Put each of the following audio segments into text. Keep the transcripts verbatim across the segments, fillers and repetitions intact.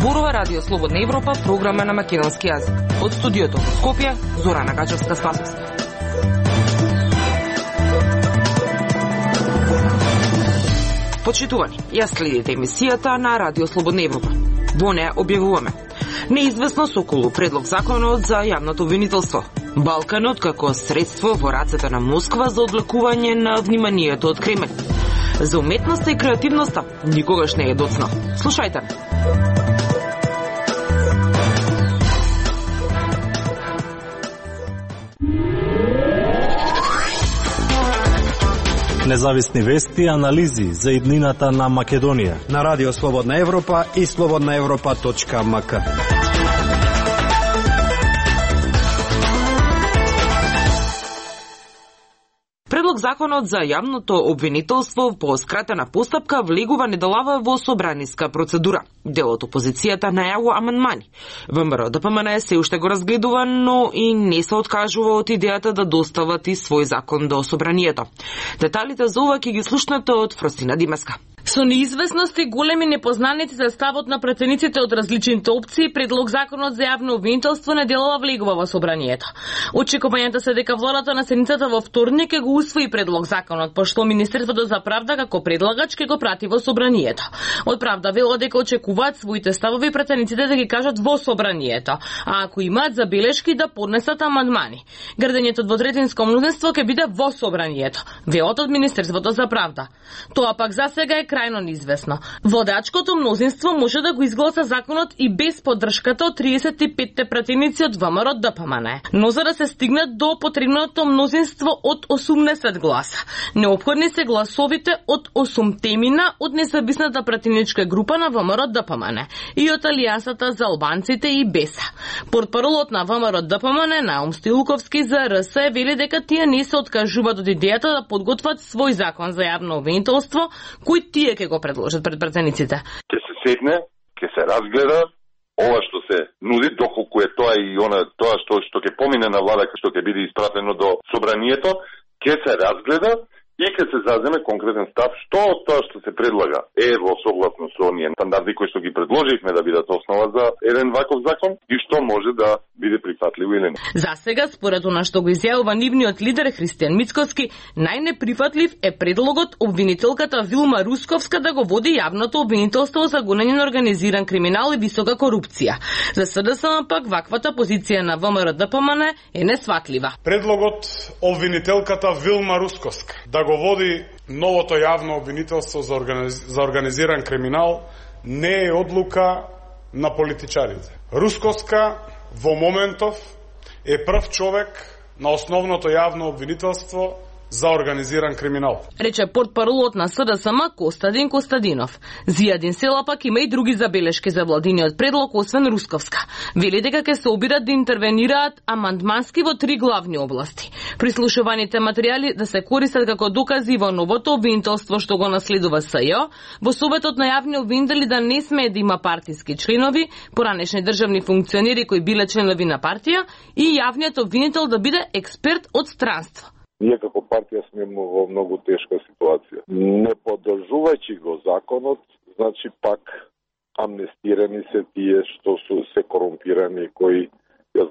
Зборува Радио Слободна Европа, програма на македонски јазик. Од студиото во Скопје, Зорана Гаџевска-Спасовска. Почитувани, ја следите емисијата на Радио Слободна Европа. Во неја објавуваме неизвестност околу предлог законот за јавното обвинителство. Балканот како средство во рацете на Москва за одвлекување на вниманието од Кремљ. За уметноста и креативноста никогаш не е доцна. Слушајте. Независни вести и анализи за иднината на Македонија на Радио Слободна Европа и слободна европа точка ем ка. Предлог законот за јавното обвинителство по скратена постапка влегува недолава во собраниска процедура. Дел од опозицијата најавува амандмани. ВМРО Д П М Н се уште го разгледува, но и не се откажува од идејата да достават и свој закон до собранието. Деталите за ова ќе ги слушнете од Фростина Димеска. Со неизвестност и големи непознаници за ставот на пратениците од различните опции, предлог законот за јавно обвинителство неделова влегува во собранието. Очекувањата се дека владата на седницата во вторник ќе го усвои предлог законот, пошто Министерството за правда како предлагач ќе го прати во собранието. Од правда вело дека очекуваат своите ставови пратениците да ги кажат во собранието, а ако имаат забелешки да поднесат амандмани. Градењето двотретинско мнозинство ќе биде во собранието, велат од Министерството за правда. Тоа пак засега е крајно неизвестно. Водачкото мнозинство може да го изгласа законот и без поддршката од триесет и петте пратеници од ВМРО Д П М Н, но за да се стигнат до потребното мнозинство од осумдесет гласа, неопходни се гласовите од осумтемина од независната пратеничка група на ВМРО Д П М Н и од Алијансата за албанците и Беса. Портпаролот на ВМРО Д П М Н, Наум Стилковски за Р С, вели дека тие не се откажуваат од идејата да подготват свој закон за јавно обвинителство, кој тие ќе го предложат пред пратениците. Ќе се седне, ќе се разгледа ова што се нуди, доколку е тоа и она тоа што што ќе помине на влада, што ќе биде испратено до собранието, ќе се разгледа и ќе се заземе конкретен став што од тоа што се предлага е во согласност со оние стандарди кои што ги предложивме да бидат основа за еден ваков закон и што може да биде прифатливо или не. За сега, според она што го изјавува нивниот лидер Христијан Мицкоски, најнеприфатлив е предлогот обвинителката Вилма Русковска да го води јавното обвинителство за гонење на организиран криминал и висока корупција. За С Д С М пак ваквата позиција на ВМРО Д П М Н е несватлива. Предлогот обвинителката Вилма Русковска да го води новото јавно обвинителство за, организ... за организиран криминал не е одлука на политичарите. Русковска во моментов е прв човек на основното јавно обвинителство за организиран криминал. Рече портпаролот на С Д С М Костадин Костадинов. Зијадин Села пак има и други забелешки за владиниот предлог освен Русковска. Вели дека ќе се обират да интервенираат амандмански во три главни области. Прислушуваните материјали да се користат како докази во новото обвинителство што го наследува С Ј О, во советот на јавни обвинители да не смее да има партиски членови, поранешни државни функционери кои биле членови на партија и јавниот обвинител да биде експерт од странство. Ние како партија сме во многу тешка ситуација. Не поддржувајќи го законот, значи пак амнестирани се тие што су се корумпирани кои ја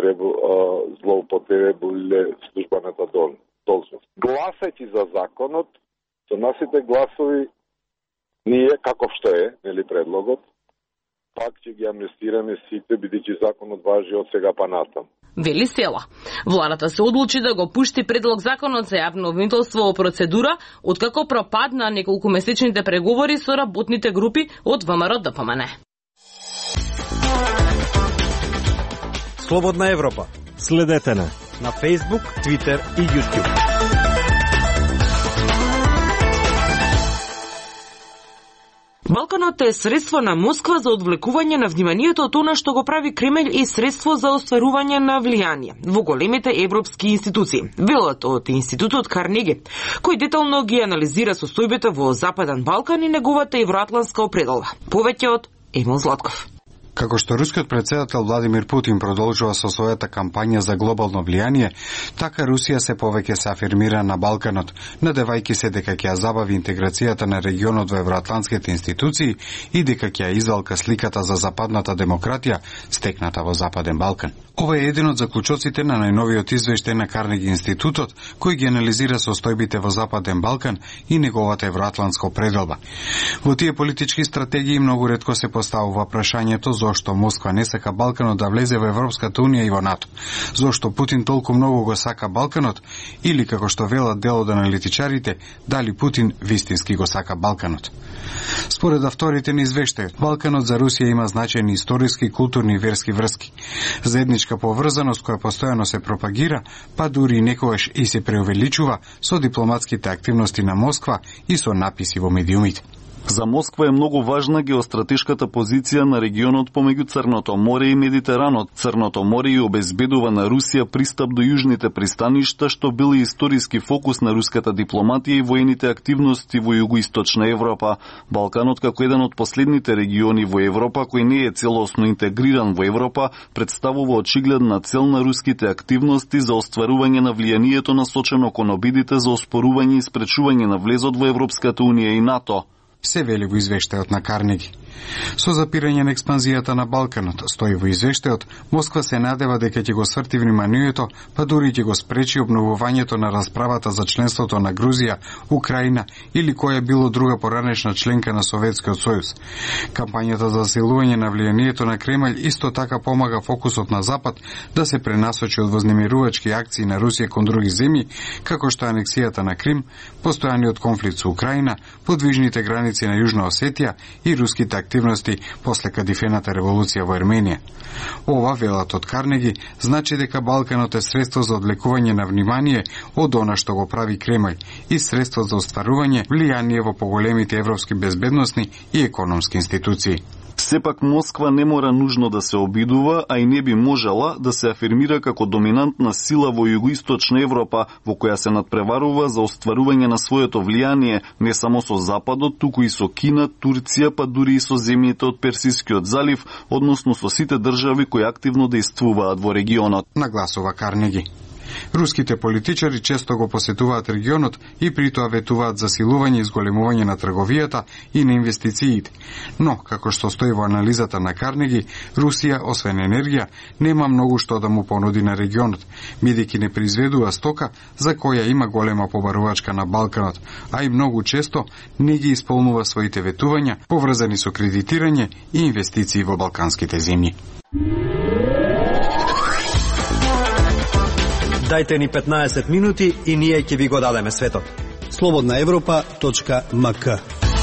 злоупотребиле службената должност. Гласајќи за законот, со нашите гласови ние каков што е, нели предлогот, пак ќе ги амнестираме сите бидејќи законот важи од сега па натам. Вели Села. Владата се одлучи да го пушти предлог законот за јавно обвинителство во процедура, откако пропадна неколку месечните преговори со работните групи од ВМРО Д П М Н. Слободна Европа. Следете на на Facebook, Twitter и YouTube. Балканот е средство на Москва за одвлекување на вниманието од она што го прави Кремљ и средство за остварување на влијание во големите европски институции. Велат од Институтот Карнеги, кој детално ги анализира состојбите во Западен Балкан и неговата евроатлантска определба. Повеќе од Емил Златков. Како што рускиот претседател Владимир Путин продолжува со својата кампања за глобално влијание, така Русија се повеќе се афирмира на Балканот, надевајќи се дека ќе ја забави интеграцијата на регионот во евроатлантските институции и дека ќе ја извалка сликата за западната демократија стекната во Западен Балкан. Ова е еден од заклучоците на најновиот извештај на Карнеги институтот, кој ги анализира состојбите во Западен Балкан и неговата евроатлантска определба. Во тие политички стратегии многу ретко се поставува прашањето зошто Москва не сака Балканот да влезе во Европската унија и во НАТО. Зошто Путин толку многу го сака Балканот, или како што велат дел од аналитичарите, дали Путин вистински го сака Балканот. Според авторите на извештајот, Балканот за Русија има значајни историски, културни и верски врски. Заедничка поврзаност која постојано се пропагира, па дури и некогаш и се преувеличува со дипломатските активности на Москва и со написи во медиумите. За Москва е многу важна геостратешката позиција на регионот помеѓу Црното море и Медитеранот. Црното море ја обезбедува на Русија пристап до јужните пристаништа, што бил историски фокус на руската дипломатија и воените активности во југоисточна Европа. Балканот, како еден од последните региони во Европа кој не е целосно интегриран во Европа, представува очигледна цел на руските активности за остварување на влијанието насочено кон обидите за оспорување и спречување на влезот во Европската унија и НАТО. Се вели во извештајот на Карнеги. Со запирање на експанзијата на Балканот, стои во извештајот, Москва се надева дека ќе го сврти вниманието, па дури ќе го спречи обновувањето на расправата за членството на Грузија, Украина или која било друга поранешна членка на Советскиот сојуз. Кампањата за засилување на влијанието на Кремљ исто така помага фокусот на Запад да се пренасочи од вознемирувачки акции на Русија кон други земји, како што анексијата на Крим, постојаниот конфликт со Украина, подвижните граници на Јужна Осетија и руските активности после кадифената револуција во Ерменија. Ова, велат од Карнеги, значи дека Балканот е средство за одлекување на внимание од она што го прави Кремљ и средство за остварување влијание во поголемите европски безбедносни и економски институции. Сепак Москва не мора нужно да се обидува, а и не би можела да се афирмира како доминантна сила во југоисточна Европа, во која се надпреварува за остварување на своето влијание не само со Западот, туку и со Кина, Турција, па дури и со земјите од Персискиот залив, односно со сите држави кои активно действуваат во регионот. Нагласува Карнеги. Руските политичари често го посетуваат регионот и при тоа ветуваат засилување и зголемување на трговијата и на инвестициите. Но, како што стои во анализата на Карнеги, Русија, освен енергија, нема многу што да му понуди на регионот, бидејќи не произведува стока за која има голема побарувачка на Балканот, а и многу често не ги исполнува своите ветувања, поврзани со кредитирање и инвестиции во балканските земји. Дајте ни петнаесет минути и ние ќе ви го дадеме светот. слободна европа точка ем ка.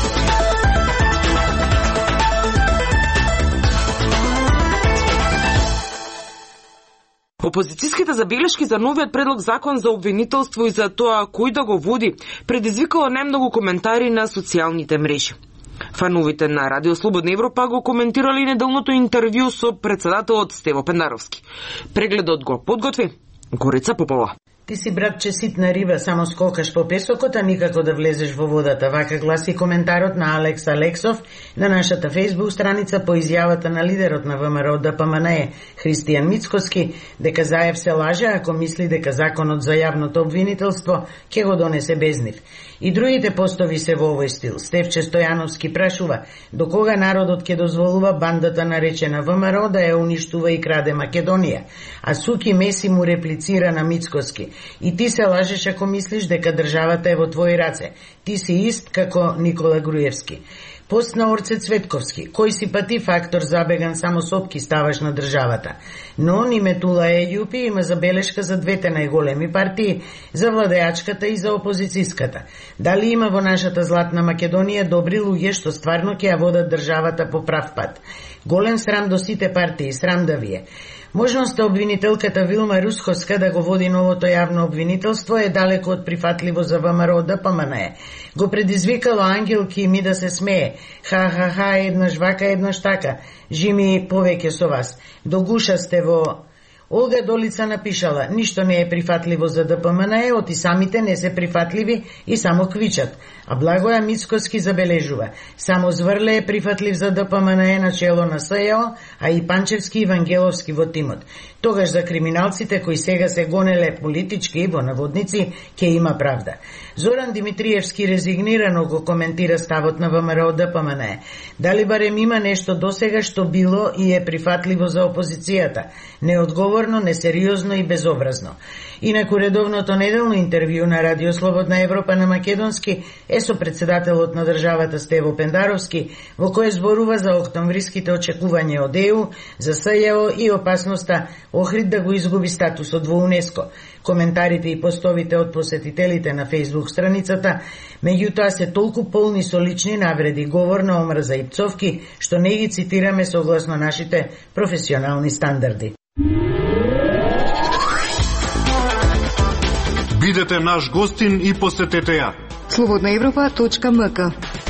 Опозицијските забелешки за новиот предлог закон за обвинителство и за тоа кој да го води предизвикало најмногу коментари на социјалните мрежи. Фановите на Радио Слободна Европа го коментирали неделното интервју со председателот Стево Пендаровски. Прегледот го подготви Горица Попова. Ти си братче ситна риба, само скокаш по песокот, а никако да влезеш во водата. Вака гласи коментарот на Алекс Алексов на нашата фейсбук страница по изјавата на лидерот на ВМРО Д П М Н Е Христијан Мицкоски, дека Заев се лаже ако мисли дека законот за јавното обвинителство ќе го донесе без нив. И другите постови се во овој стил. Стефче Стојановски прашува до кога народот ќе дозволува бандата наречена ВМРО да ја уништува и краде Македонија. А Суки Меси му реплицира на Мицкоски: и ти се лажеш ако мислиш дека државата е во твои раце. Ти си ист како Никола Груевски. Пост на Орце Цветковски: кој си па ти фактор забеган само сопки ставаш на државата. Но Ниметула Ејупи има забелешка за двете најголеми партии, за владеачката и за опозицијската. Дали има во нашата златна Македонија добри луѓе што стварно ќе ја водат државата по прав пат? Голем срам до сите партии, срам да ви е. Можноста обвинителката Вилма Русковска да го води новото јавно обвинителство е далеко од прифатливо за ВМРО Д П М Н Е. Го предизвикало Ангелки и ми да се смее. Ха-ха-ха, еднаш вака, еднаш така. Жими повеќе со вас. До гуша сте во Олга Долица напишала: ништо не е прифатливо за Д П М Н Е, оти самите не се прифатливи и само квичат. А Благоја Мицкоски забележува: само Зврле е прифатлив за Д П М Н Е на чело на С Ј О, а и Панчевски и Вангеловски во тимот. Тогаш за криминалците кои сега се гонеле политички во наводници ќе има правда. Зоран Димитриевски резигнирано го коментира ставот на В М Р О Д П М Н Е. Дали барем има нешто досега што било и е прифатливо за опозицијата? Неодговорно, несериозно и безобразно. Инаку редовното неделно интервју на Радио Слободна Европа на македонски е со председателот на државата Стево Пендаровски, во кое зборува за октомвриските очекувања од Е У, за С Ј О и опасноста Охрид да го изгуби статусот во УНЕСКО. Коментарите и постовите од посетителите на Фејсбук страницата, меѓутоа се толку полни со лични навреди, говор на омрза и пцовки, што не ги цитираме согласно нашите професионални стандарди. Бидете наш гостин и посетете ја. слободна европа точка м к.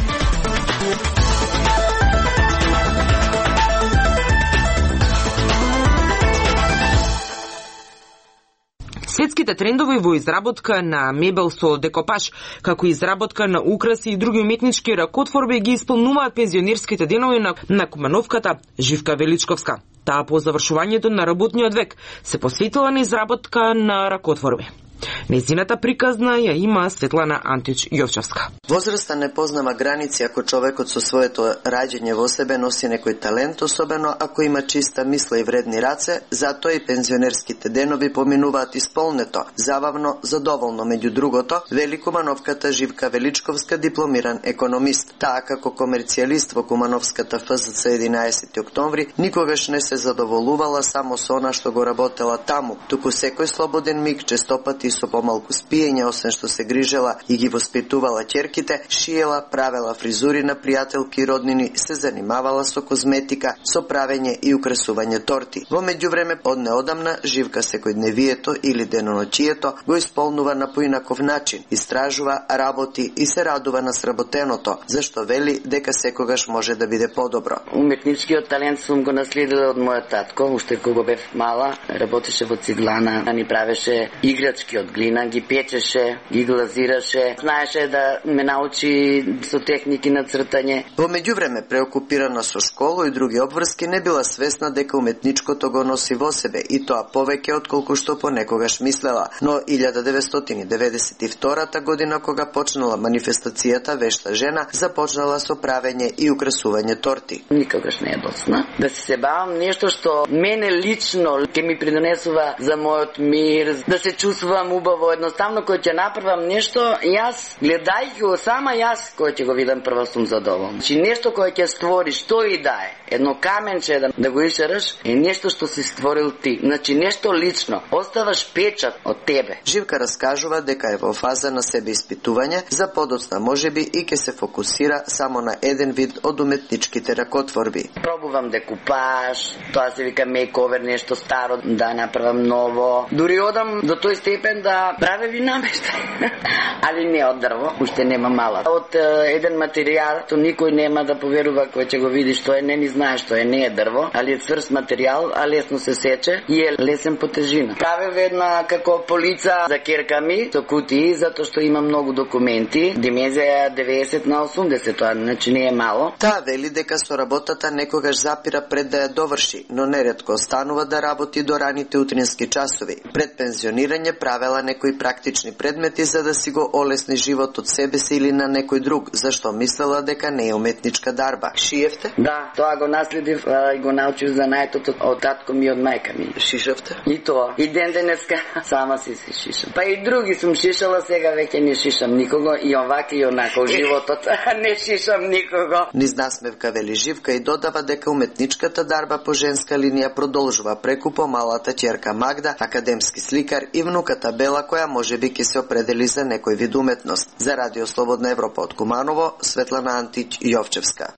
Светските трендови во изработка на мебел со декопаж, како и изработка на украси и други уметнички ракотворби ги исполнуваат пензионерските денови на, на Кумановката Живка Величковска. Таа по завршувањето на работниот век се посветила на изработка на ракотворби. Незината приказна ја има Светлана Антич Јовчевска. Возраста не познава граници ако човекот со своето раѓање во себе носи некој талент, особено ако има чиста мисла и вредни раце, затоа и пензионерските денови поминуваат исполнето, забавно, задоволно. Меѓу другото, вели Кумановката Живка Величковска, дипломиран економист. Таа како комерцијалист во Кумановската Ф З Ц единаесети октомври никогаш не се задоволувала само со она што го работела таму, туку секој слободен миг, честопати со помалку спиење, освен што се грижела и ги воспитувала ќерките, шиела, правела фризури на пријателки и роднини, се занимавала со козметика, со правење и украсување торти. Во меѓувреме, од неодамна, Живка секојдневието или деноноќието го исполнува на поинаков начин, истражува, работи и се радува на сработеното, зашто вели дека секогаш може да биде подобро. Уметничкиот талент сум го наследила од мојот татко, уште кога бев мала, работеше во циглана, а ни правеше играчки од глина, ги печеше, ги глазираше, знаеше да ме научи со техники на цртање. Во меѓувреме, преокупирана со школа и други обврски, не била свесна дека уметничкото го носи во себе, и тоа повеќе отколку што понекогаш мислела. Но илјада деветстотини деветдесет и втора година, кога почнала манифестацијата Вешта жена, започнала со правење и украсување торти. Никогаш не е досна да се себавам нешто што мене лично ќе ми придонесува за мојот мир, да се чувствувам убаво. Едноставно кој ќе направам нешто, јас гледајќи го сама јас кој ќе го видам прво сум задоволен. Значи нешто кој ќе створи, што и да е, едно каменче да, да го ишераш, е нешто што си створил ти. Значи нешто лично, оставаш печат од тебе. Живка раскажува дека е во фаза на себе испитување, за подоцна можеби и ќе се фокусира само на еден вид од уметничките ракотворби. Пробувам декупаж, тоа се вика мейковер, нешто старо да направам ново. Дури одам до тој степен да правя ви намештај. Али не од дрво, уште нема мала. Од е, еден материјал, то никој нема да поверува кој ќе го види што е, не ни знае што е, не е дрво, али е цврст материјал, а лесно се сече и е лесен по тежина. Правя една како полица за керками, со кутии, затоа што има многу документи, димензија деветдесет на осумдесет, тоа значи не е мало. Таа вели дека со работата некогаш запира пред да ја доврши, но неретко останува да работи до раните утрински часови. Пред пензионирање правела некои практични предмети за да си го олесни животот себе си или на некој друг, зашто мислела дека не е уметничка дарба. Шиевте? Да, тоа го наследив а, и го научив за најтото од татко ми и од мајка ми. Шишавте? И тоа. И ден денеска сама си се шишам. Па и други сум шишала, сега веќе не шишам никого, и овака и онака животот не шишам никого. Низ насмевка вели Живка и додава дека уметничката дарба по женска линија продолжува преку помалата ќерка Магда, академски сликар, и внуката Бела, која можеби ќе се определи за некој вид уметност. За Радио Слободна Европа од Куманово, Светлана Антич Јовчевска.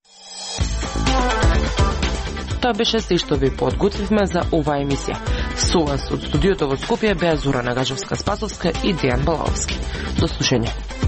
Тоа беше се што ви подготвивме за оваа емисија. Со вас од студиото во Скопје беа Зора Нагажевска-Спасовска и Дејан Балаовски. До слушање.